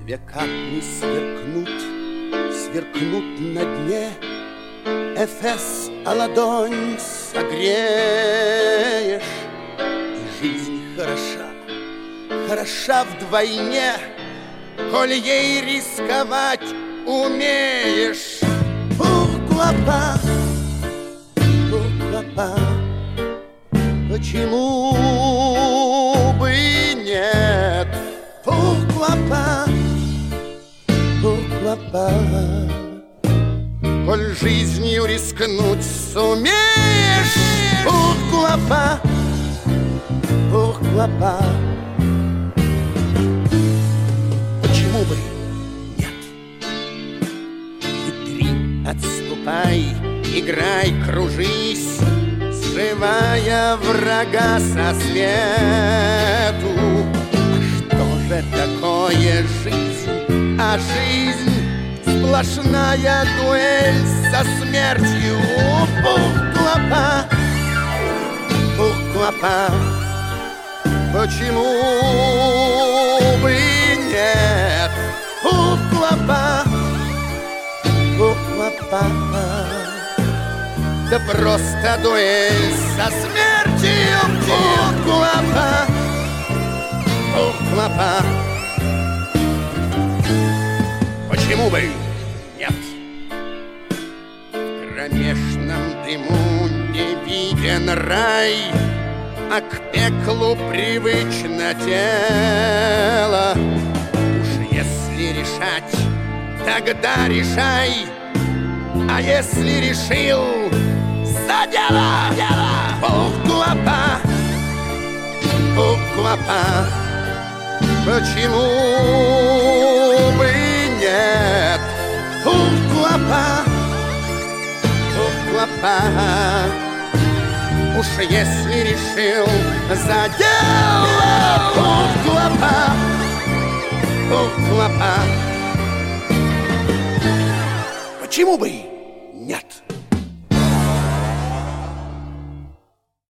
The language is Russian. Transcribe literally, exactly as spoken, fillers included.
тебе капли сверкнут, сверкнут на дне. Эфес, а ладонь согреешь, и жизнь хороша, хороша вдвойне, коль ей рисковать умеешь. Pourquoi, pourquoi, почему бы и нет? Pourquoi, pourquoi, коль жизнью рискнуть сумеешь. Pourquoi, pourquoi, почему бы нет? Хитри, отступай, играй, кружись, срывая врага со свету. Что же такое жизнь? А жизнь сплошная дуэль со смертью. Pourquoi, pourquoi, почему бы и нет? Pourquoi, pourquoi, да просто дуэль со смертью. Pourquoi, pourquoi, почему бы нет? В кромешном дыму не виден рай, а к пеклу привычно тело. Уж если решать, тогда решай, а если решил, за дело, дело. Pourquoi, pourquoi, почему бы и нет? Pourquoi, pourquoi, уж если решил, за дело. Pourquoi, pourquoi, почему бы и нет?